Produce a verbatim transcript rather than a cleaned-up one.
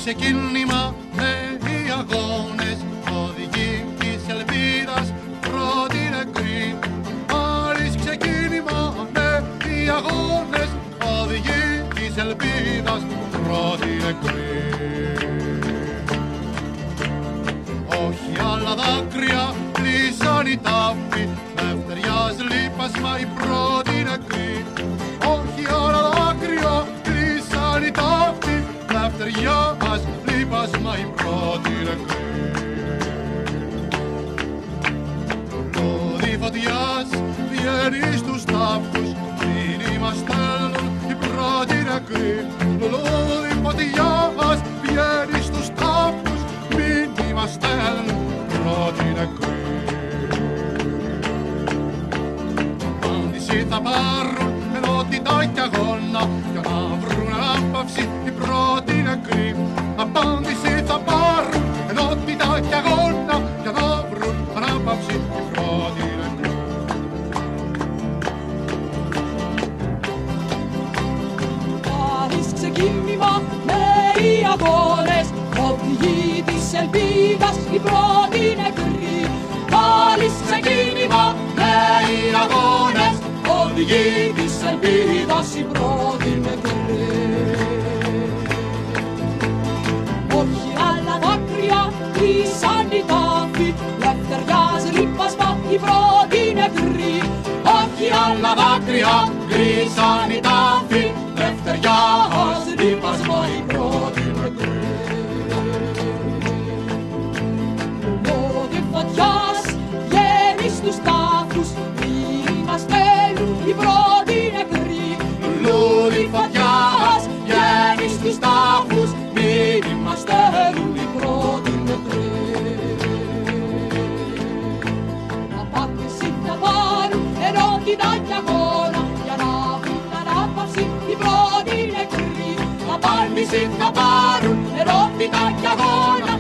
ξεκίνημα νέοι αγώνες, οδηγοί της ελπίδας πρώτη νεκρή. Πάλι ξεκίνημα νέοι αγώνες, οδηγοί της ελπίδας πρώτη νεκρή. Όχι άλλα δάκρυα πλήσαν οι τάφοι, λευτεριάς λύπασμα η πρώτη νεκρή. Όχι άλλα δάκρυα πλήσαν οι τάφοι, λευτεριάς λύπασμα η πρώτη νεκρή. Λόδι φωτιάς βγαίνει στους τάφους, μήνυμα στέλνουν οι πρώτοι νεκροί. Λόδι φωτιάς βγαίνει στους τάφους, μήνυμα στέλνουν οι πρώτοι νεκροί. Απάντηση θα πάρουν ενότητα κι αγώνα, για να βρουν ανάπαυση οι πρώτοι νεκροί. Απάντηση θα πάρουν ενότητα κι αγώνα, για να βρουν ανάπαυση οι πρώτοι νεκροί. Πάλι ξεκίνημα νέοι αγώνες, οδηγοί της ελπίδας οι πρώτοι νεκροί. Πάλι ξεκίνημα νέοι αγώνες, οδηγοί της ελπίδας οι πρώτοι νεκροί. Όχι άλλα δάκρυα κλείσαν οι τάφοι, λευτεριάς λύπασμα οι πρώτοι νεκροί. Όχι άλλα δάκρυα κλείσαν οι τάφοι, λευτεριάς λύπασμα οι πρώτοι νεκροί. Λόδι φωτιάς βγαίνει στους τάφους, μήνυμα στέλνουν οι πρώτοι νεκροί. Λούδι φωτιάς βγαίνει στους τάφους, μήνυμα στέλνουν οι πρώτοι νεκροί. Απάντηση θα πάρουν ενότητα κι αγώνα, για να βρουν ανάπαυση οι πρώτοι νεκροί. Απάντηση θα πάρουν ενότητα κι αγώνα,